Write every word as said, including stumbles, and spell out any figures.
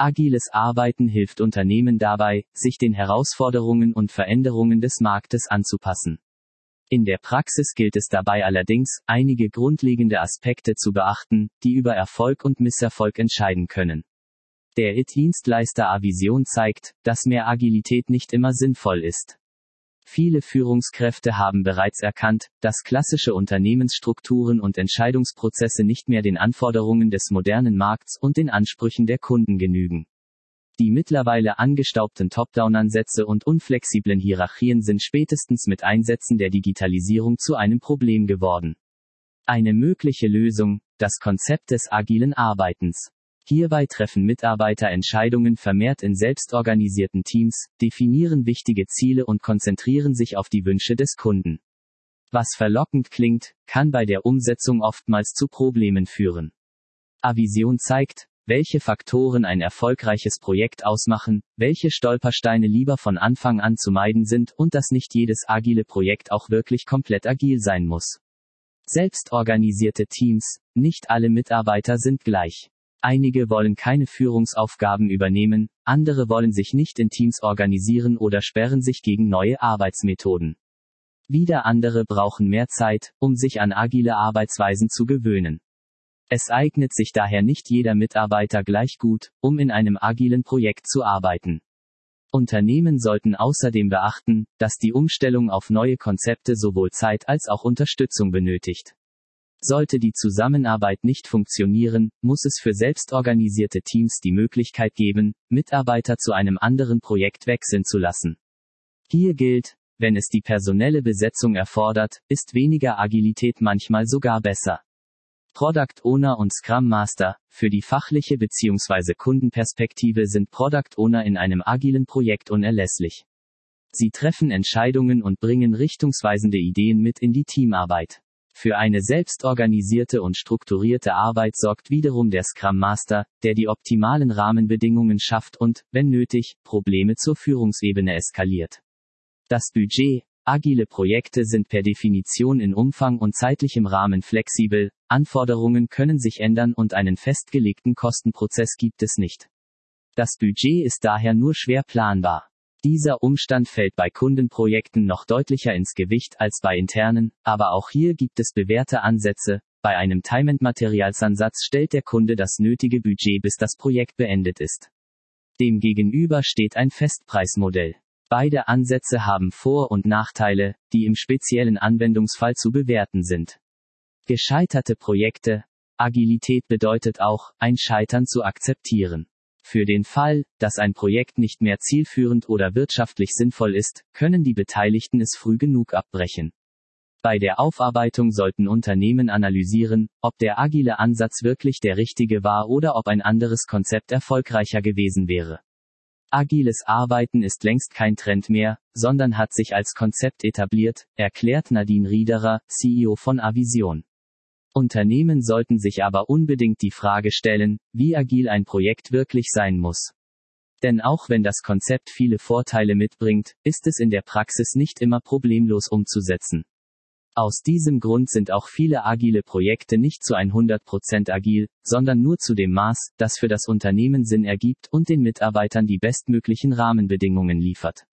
Agiles Arbeiten hilft Unternehmen dabei, sich den Herausforderungen und Veränderungen des Marktes anzupassen. In der Praxis gilt es dabei allerdings, einige grundlegende Aspekte zu beachten, die über Erfolg und Misserfolg entscheiden können. Der I T-Dienstleister Avision zeigt, dass mehr Agilität nicht immer sinnvoll ist. Viele Führungskräfte haben bereits erkannt, dass klassische Unternehmensstrukturen und Entscheidungsprozesse nicht mehr den Anforderungen des modernen Markts und den Ansprüchen der Kunden genügen. Die mittlerweile angestaubten Top-Down-Ansätze und unflexiblen Hierarchien sind spätestens mit Einsätzen der Digitalisierung zu einem Problem geworden. Eine mögliche Lösung: das Konzept des agilen Arbeitens. Hierbei treffen Mitarbeiter Entscheidungen vermehrt in selbstorganisierten Teams, definieren wichtige Ziele und konzentrieren sich auf die Wünsche des Kunden. Was verlockend klingt, kann bei der Umsetzung oftmals zu Problemen führen. Avision zeigt, welche Faktoren ein erfolgreiches Projekt ausmachen, welche Stolpersteine lieber von Anfang an zu meiden sind und dass nicht jedes agile Projekt auch wirklich komplett agil sein muss. Selbstorganisierte Teams: nicht alle Mitarbeiter sind gleich. Einige wollen keine Führungsaufgaben übernehmen, andere wollen sich nicht in Teams organisieren oder sperren sich gegen neue Arbeitsmethoden. Wieder andere brauchen mehr Zeit, um sich an agile Arbeitsweisen zu gewöhnen. Es eignet sich daher nicht jeder Mitarbeiter gleich gut, um in einem agilen Projekt zu arbeiten. Unternehmen sollten außerdem beachten, dass die Umstellung auf neue Konzepte sowohl Zeit als auch Unterstützung benötigt. Sollte die Zusammenarbeit nicht funktionieren, muss es für selbstorganisierte Teams die Möglichkeit geben, Mitarbeiter zu einem anderen Projekt wechseln zu lassen. Hier gilt, wenn es die personelle Besetzung erfordert, ist weniger Agilität manchmal sogar besser. Product Owner und Scrum Master: für die fachliche bzw. Kundenperspektive sind Product Owner in einem agilen Projekt unerlässlich. Sie treffen Entscheidungen und bringen richtungsweisende Ideen mit in die Teamarbeit. Für eine selbstorganisierte und strukturierte Arbeit sorgt wiederum der Scrum Master, der die optimalen Rahmenbedingungen schafft und, wenn nötig, Probleme zur Führungsebene eskaliert. Das Budget: agile Projekte sind per Definition in Umfang und zeitlichem Rahmen flexibel, Anforderungen können sich ändern und einen festgelegten Kostenprozess gibt es nicht. Das Budget ist daher nur schwer planbar. Dieser Umstand fällt bei Kundenprojekten noch deutlicher ins Gewicht als bei internen, aber auch hier gibt es bewährte Ansätze. Bei einem Time-and-Materials-Ansatz stellt der Kunde das nötige Budget, bis das Projekt beendet ist. Demgegenüber steht ein Festpreismodell. Beide Ansätze haben Vor- und Nachteile, die im speziellen Anwendungsfall zu bewerten sind. Gescheiterte Projekte: Agilität bedeutet auch, ein Scheitern zu akzeptieren. Für den Fall, dass ein Projekt nicht mehr zielführend oder wirtschaftlich sinnvoll ist, können die Beteiligten es früh genug abbrechen. Bei der Aufarbeitung sollten Unternehmen analysieren, ob der agile Ansatz wirklich der richtige war oder ob ein anderes Konzept erfolgreicher gewesen wäre. Agiles Arbeiten ist längst kein Trend mehr, sondern hat sich als Konzept etabliert, erklärt Nadine Riederer, C E O von Avision. Unternehmen sollten sich aber unbedingt die Frage stellen, wie agil ein Projekt wirklich sein muss. Denn auch wenn das Konzept viele Vorteile mitbringt, ist es in der Praxis nicht immer problemlos umzusetzen. Aus diesem Grund sind auch viele agile Projekte nicht zu hundert Prozent agil, sondern nur zu dem Maß, das für das Unternehmen Sinn ergibt und den Mitarbeitern die bestmöglichen Rahmenbedingungen liefert.